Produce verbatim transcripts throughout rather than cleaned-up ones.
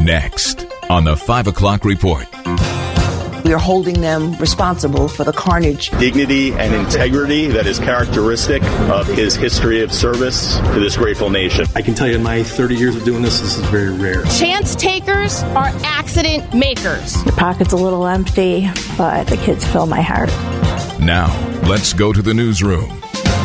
Next on the five o'clock report. We are holding them responsible for the carnage. Dignity and integrity that is characteristic of his history of service to this grateful nation. I can tell you in my thirty years of doing this, this is very rare. Chance takers are accident makers. The pocket's a little empty, but the kids fill my heart. Now, let's go to the newsroom.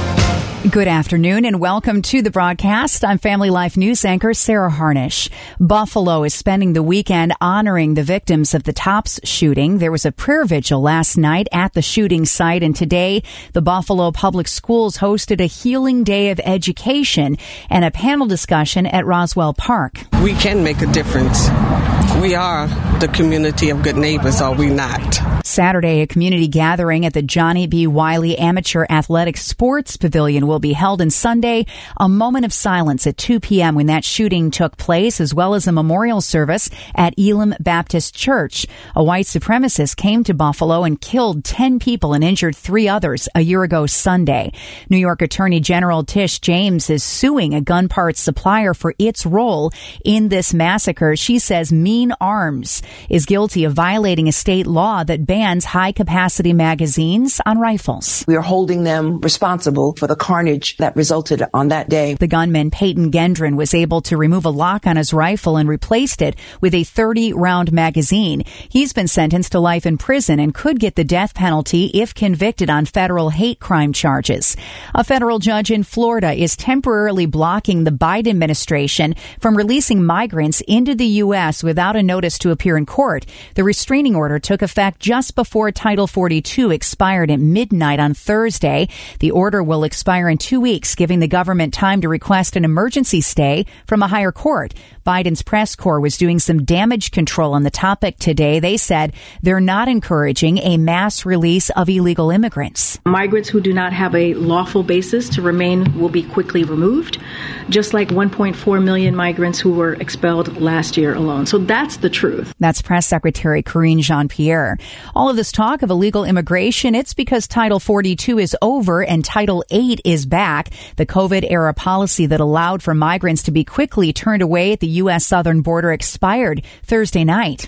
Good afternoon and welcome to the broadcast. I'm Family Life News anchor Sarah Harnish. Buffalo is spending the weekend honoring the victims of the Tops shooting. There was a prayer vigil last night at the shooting site, and today the Buffalo Public Schools hosted a healing day of education and a panel discussion at Roswell Park. We can make a difference. We are the community of good neighbors, are we not? Saturday, a community gathering at the Johnny B. Wiley Amateur Athletic Sports Pavilion will be held, and Sunday, a moment of silence at two p.m. when that shooting took place, as well as a memorial service at Elam Baptist Church. A white supremacist came to Buffalo and killed ten people and injured three others a year ago Sunday. New York Attorney General Tish James is suing a gun parts supplier for its role in this massacre. She says Mean Arms is guilty of violating a state law that bans high-capacity magazines on rifles. We are holding them responsible for the carnage that resulted on that day. The gunman, Peyton Gendron, was able to remove a lock on his rifle and replaced it with a thirty-round magazine. He's been sentenced to life in prison and could get the death penalty if convicted on federal hate crime charges. A federal judge in Florida is temporarily blocking the Biden administration from releasing migrants into the U S without a notice to appear in court. The restraining order took effect just before Title forty-two expired at midnight on Thursday. The order will expire in two weeks, giving the government time to request an emergency stay from a higher court. Biden's press corps was doing some damage control on the topic today. They said they're not encouraging a mass release of illegal immigrants. Migrants who do not have a lawful basis to remain will be quickly removed, just like one point four million migrants who were expelled last year alone. So that's the truth. That's Press Secretary Karine Jean-Pierre. All of this talk of illegal immigration, it's because Title forty-two is over and Title eight is back. The COVID-era policy that allowed for migrants to be quickly turned away at the U S southern border expired Thursday night.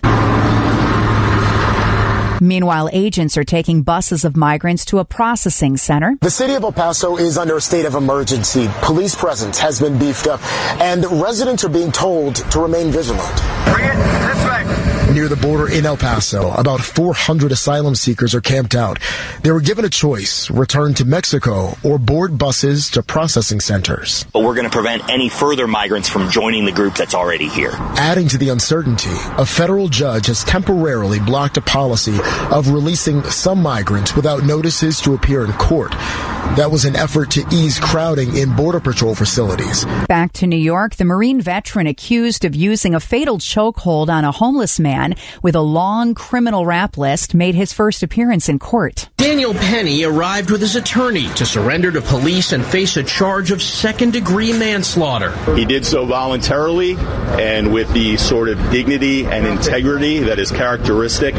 Meanwhile, agents are taking buses of migrants to a processing center. The city of El Paso is under a state of emergency. Police presence has been beefed up, and residents are being told to remain vigilant. Bring it this way. Near the border in El Paso, about four hundred asylum seekers are camped out. They were given a choice: return to Mexico or board buses to processing centers. But we're going to prevent any further migrants from joining the group that's already here. Adding to the uncertainty, a federal judge has temporarily blocked a policy of releasing some migrants without notices to appear in court. That was an effort to ease crowding in Border Patrol facilities. Back to New York, the Marine veteran accused of using a fatal chokehold on a homeless man with a long criminal rap list made his first appearance in court. Daniel Penny arrived with his attorney to surrender to police and face a charge of second-degree manslaughter. He did so voluntarily and with the sort of dignity and integrity that is characteristic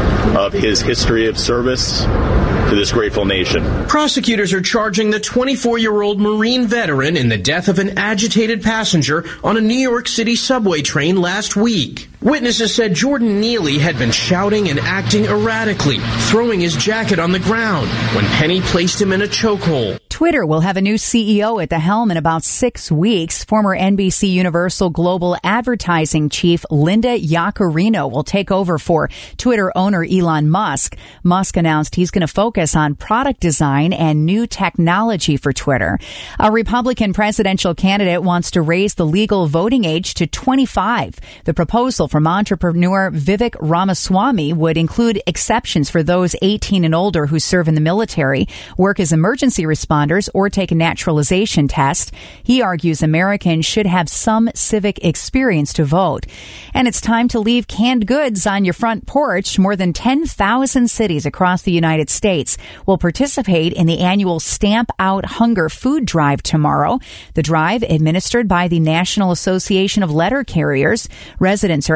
of his history of service to this grateful nation. Prosecutors are charging the twenty-four-year-old Marine veteran in the death of an agitated passenger on a New York City subway train last week. Witnesses said Jordan Neely had been shouting and acting erratically, throwing his jacket on the ground when Penny placed him in a chokehold. Twitter will have a new C E O at the helm in about six weeks. Former N B C Universal Global Advertising Chief Linda Yaccarino will take over for Twitter owner Elon Musk. Musk announced he's going to focus on product design and new technology for Twitter. A Republican presidential candidate wants to raise the legal voting age to twenty-five. The proposal from entrepreneur Vivek Ramaswamy would include exceptions for those eighteen and older who serve in the military, work as emergency responders, or take a naturalization test. He argues Americans should have some civic experience to vote. And it's time to leave canned goods on your front porch. More than ten thousand cities across the United States will participate in the annual Stamp Out Hunger food drive tomorrow. The drive, administered by the National Association of Letter Carriers, residents are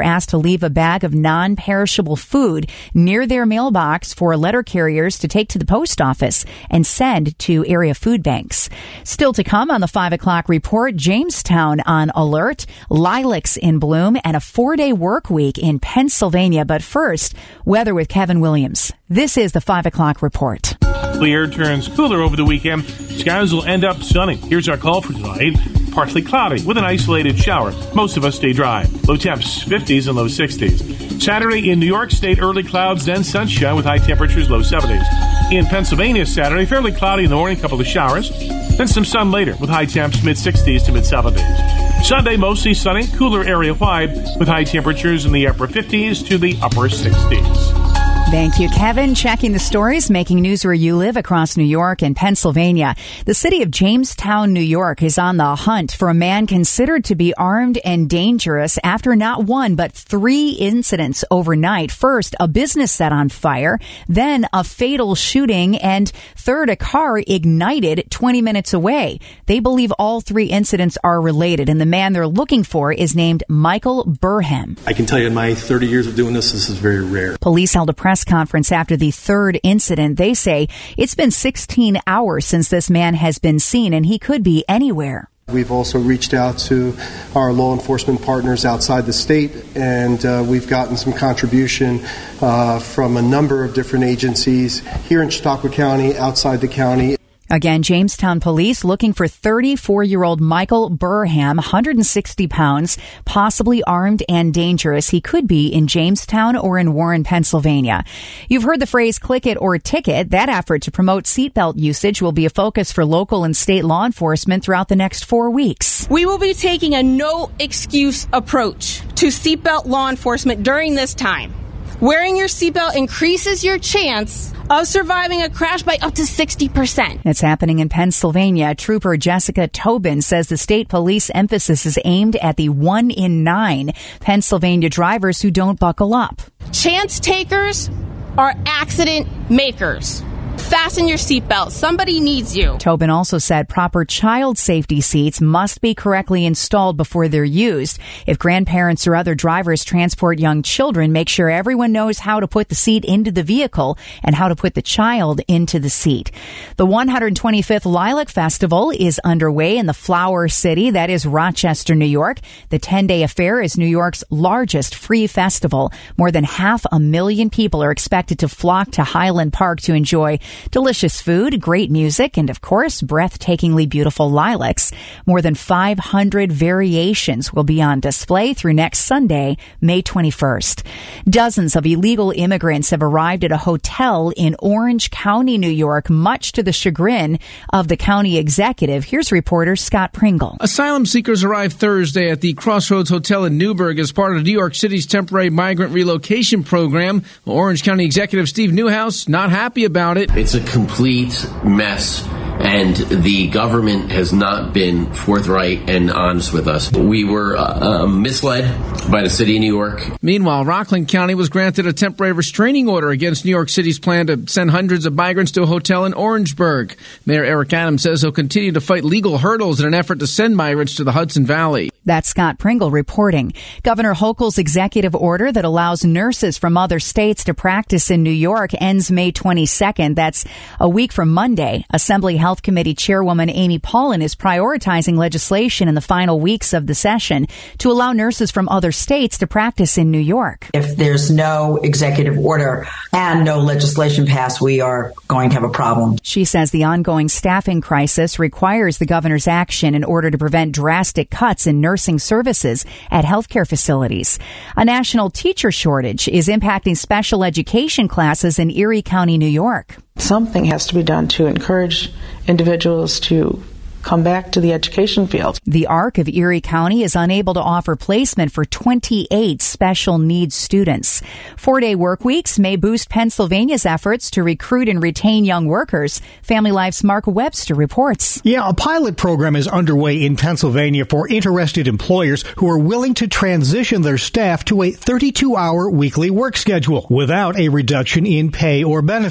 they're asked to leave a bag of non-perishable food near their mailbox for letter carriers to take to the post office and send to area food banks. Still to come on the five o'clock report, Jamestown on alert, lilacs in bloom, and a four-day work week in Pennsylvania. But first, weather with Kevin Williams. This is the five o'clock report. The air turns cooler over the weekend. Skies will end up sunny. Here's our call for tonight. Partly cloudy with an isolated shower. Most of us stay dry. Low temps fifties and low sixties. Saturday in New York State, early clouds, then sunshine with high temperatures, low seventies. In Pennsylvania Saturday, fairly cloudy in the morning, couple of showers. Then some sun later with high temps mid sixties to mid seventies. Sunday, mostly sunny, cooler area wide with high temperatures in the upper fifties to the upper sixties. Thank you, Kevin. Checking the stories, making news where you live across New York and Pennsylvania. The city of Jamestown, New York is on the hunt for a man considered to be armed and dangerous after not one, but three incidents overnight. First, a business set on fire, then a fatal shooting, and third, a car ignited twenty minutes away. They believe all three incidents are related, and the man they're looking for is named Michael Burham. I can tell you in my thirty years of doing this, this is very rare. Police held a press conference after the third incident. They say it's been sixteen hours since this man has been seen, and he could be anywhere. We've also reached out to our law enforcement partners outside the state, and uh, we've gotten some contribution uh, from a number of different agencies here in Chautauqua County, outside the county. Again, Jamestown police looking for thirty-four-year-old Michael Burham, one hundred sixty pounds, possibly armed and dangerous. He could be in Jamestown or in Warren, Pennsylvania. You've heard the phrase click it or ticket. That effort to promote seatbelt usage will be a focus for local and state law enforcement throughout the next four weeks. We will be taking a no-excuse approach to seatbelt law enforcement during this time. Wearing your seatbelt increases your chance of surviving a crash by up to sixty percent. It's happening in Pennsylvania. Trooper Jessica Tobin says the state police emphasis is aimed at the one in nine Pennsylvania drivers who don't buckle up. Chance takers are accident makers. Fasten your seatbelt. Somebody needs you. Tobin also said proper child safety seats must be correctly installed before they're used. If grandparents or other drivers transport young children, make sure everyone knows how to put the seat into the vehicle and how to put the child into the seat. The one hundred twenty-fifth Lilac Festival is underway in the Flower City. That is Rochester, New York. The ten-day affair is New York's largest free festival. More than half a million people are expected to flock to Highland Park to enjoy delicious food, great music, and of course, breathtakingly beautiful lilacs. More than five hundred variations will be on display through next Sunday, May twenty-first. Dozens of illegal immigrants have arrived at a hotel in Orange County, New York, much to the chagrin of the county executive. Here's reporter Scott Pringle. Asylum seekers arrived Thursday at the Crossroads Hotel in Newburgh as part of New York City's temporary migrant relocation program. Orange County Executive Steve Newhouse not happy about it. It's a complete mess, and the government has not been forthright and honest with us. We were uh, uh, misled by the city of New York. Meanwhile, Rockland County was granted a temporary restraining order against New York City's plan to send hundreds of migrants to a hotel in Orangeburg. Mayor Eric Adams says he'll continue to fight legal hurdles in an effort to send migrants to the Hudson Valley. That's Scott Pringle reporting. Governor Hochul's executive order that allows nurses from other states to practice in New York ends May twenty-second. That's a week from Monday. Assembly Health Committee Chairwoman Amy Paulin is prioritizing legislation in the final weeks of the session to allow nurses from other states to practice in New York. If there's no executive order and no legislation passed, we are going to have a problem. She says the ongoing staffing crisis requires the governor's action in order to prevent drastic cuts in nursing services at healthcare facilities. A national teacher shortage is impacting special education classes in Erie County, New York. Something has to be done to encourage individuals to come back to the education field. The A R C of Erie County is unable to offer placement for twenty-eight special needs students. Four-day work weeks may boost Pennsylvania's efforts to recruit and retain young workers. Family Life's Mark Webster reports. Yeah, a pilot program is underway in Pennsylvania for interested employers who are willing to transition their staff to a thirty-two hour weekly work schedule without a reduction in pay or benefits.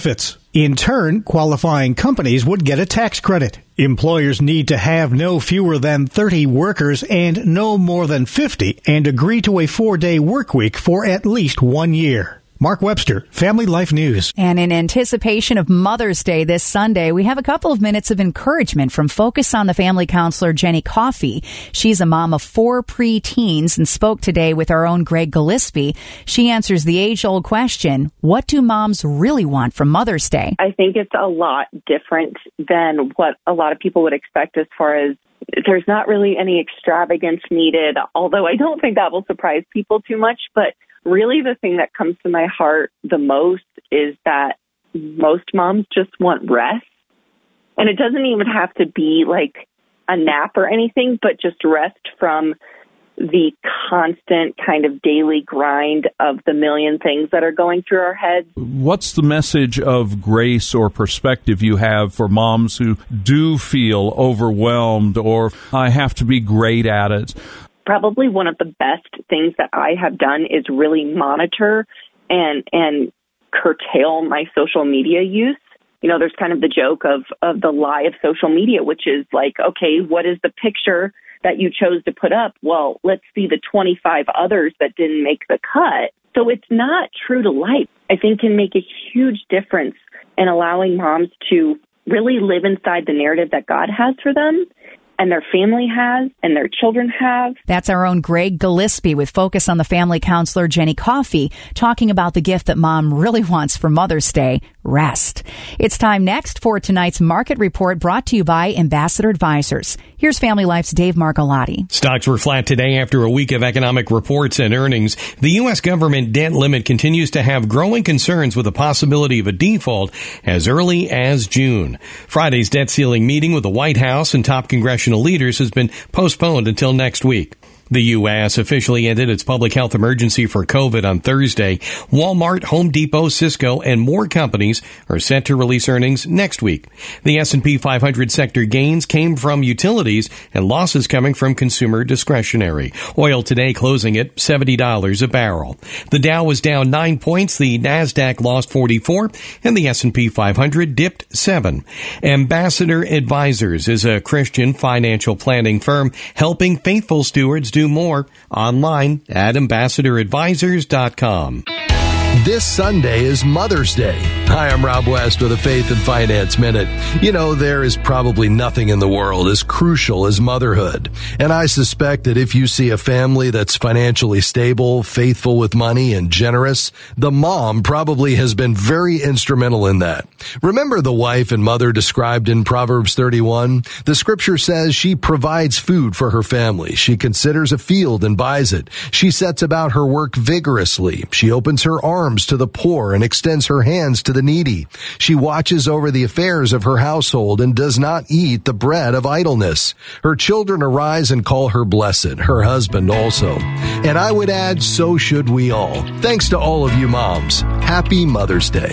In turn, qualifying companies would get a tax credit. Employers need to have no fewer than thirty workers and no more than fifty and agree to a four-day work week for at least one year. Mark Webster, Family Life News. And in anticipation of Mother's Day this Sunday, we have a couple of minutes of encouragement from Focus on the Family counselor Jenny Coffey. She's a mom of four preteens and spoke today with our own Greg Gillespie. She answers the age-old question, what do moms really want from Mother's Day? I think it's a lot different than what a lot of people would expect as far as there's not really any extravagance needed, although I don't think that will surprise people too much, but really, the thing that comes to my heart the most is that most moms just want rest. And it doesn't even have to be like a nap or anything, but just rest from the constant kind of daily grind of the million things that are going through our heads. What's the message of grace or perspective you have for moms who do feel overwhelmed or I have to be great at it? Probably one of the best things that I have done is really monitor and and curtail my social media use. You know, there's kind of the joke of, of the lie of social media, which is like, okay, what is the picture that you chose to put up? Well, let's see the twenty-five others that didn't make the cut. So it's not true to life. I think can make a huge difference in allowing moms to really live inside the narrative that God has for them, and their family has, and their children have. That's our own Greg Gillespie with Focus on the Family counselor Jenny Coffey talking about the gift that mom really wants for Mother's Day, rest. It's time next for tonight's market report brought to you by Ambassador Advisors. Here's Family Life's Dave Margolotti. Stocks were flat today after a week of economic reports and earnings. The U S government debt limit continues to have growing concerns with the possibility of a default as early as June. Friday's debt ceiling meeting with the White House and top congressional leaders has been postponed until next week. The U S officially ended its public health emergency for COVID on Thursday. Walmart, Home Depot, Cisco, and more companies are set to release earnings next week. The S and P five hundred sector gains came from utilities and losses coming from consumer discretionary. Oil today closing at seventy dollars a barrel. The Dow was down nine points, the Nasdaq lost forty-four, and the S and P five hundred dipped seven. Ambassador Advisors is a Christian financial planning firm helping faithful stewards do more. Online at ambassador advisors dot com. This Sunday is Mother's Day. Hi, I'm Rob West with a Faith and Finance Minute. You know, there is probably nothing in the world as crucial as motherhood. And I suspect that if you see a family that's financially stable, faithful with money, and generous, the mom probably has been very instrumental in that. Remember the wife and mother described in Proverbs thirty-one? The scripture says she provides food for her family. She considers a field and buys it. She sets about her work vigorously. She opens her arms to the poor and extends her hands to the needy. She watches over the affairs of her household and does not eat the bread of idleness. Her children arise and call her blessed, her husband also. And I would add, so should we all. Thanks to all of you moms. Happy Mother's Day.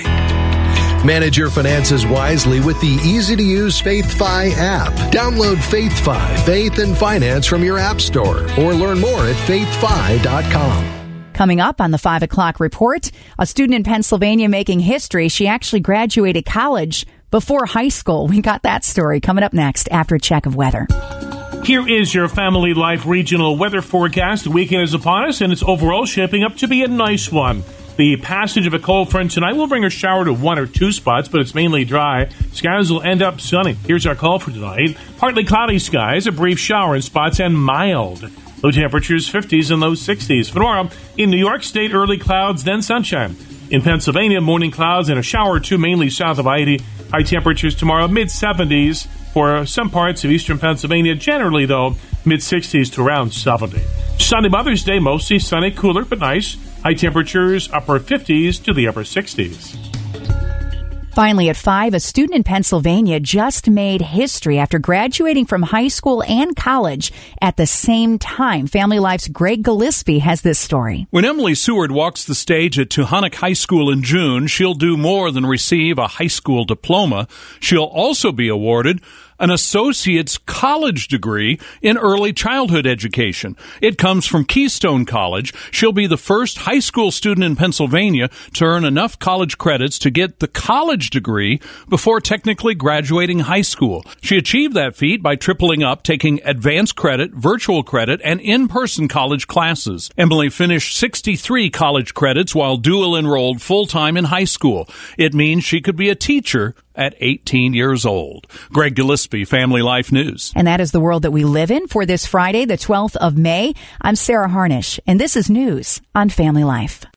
Manage your finances wisely with the easy-to-use FaithFi app. Download FaithFi, Faith and Finance from your app store, or learn more at faith fi dot com. Coming up on the five o'clock report, a student in Pennsylvania making history. She actually graduated college before high school. We got that story coming up next after a check of weather. Here is your Family Life regional weather forecast. The weekend is upon us, and it's overall shaping up to be a nice one. The passage of a cold front tonight will bring a shower to one or two spots, but it's mainly dry. Skies will end up sunny. Here's our call for tonight. Partly cloudy skies, a brief shower in spots, and mild. Low temperatures fifties and low sixties. For tomorrow, in New York State, early clouds, then sunshine. In Pennsylvania, morning clouds and a shower or two, mainly south of I eighty. High temperatures tomorrow, mid-seventies. For some parts of eastern Pennsylvania, generally, though, mid-sixties to around seventy. Sunday, Mother's Day, mostly sunny, cooler, but nice. High temperatures, upper fifties to the upper sixties. Finally, at five, a student in Pennsylvania just made history after graduating from high school and college at the same time. Family Life's Greg Gillespie has this story. When Emily Seward walks the stage at Tuhonock High School in June, she'll do more than receive a high school diploma. She'll also be awarded an associate's college degree in early childhood education. It comes from Keystone College. She'll be the first high school student in Pennsylvania to earn enough college credits to get the college degree before technically graduating high school. She achieved that feat by tripling up, taking advanced credit, virtual credit, and in-person college classes. Emily finished sixty-three college credits while dual enrolled full-time in high school. It means she could be a teacher at eighteen years old. Greg Gillespie, Family Life News. And that is the world that we live in for this Friday, the twelfth of May. I'm Sarah Harnish, and this is news on Family Life.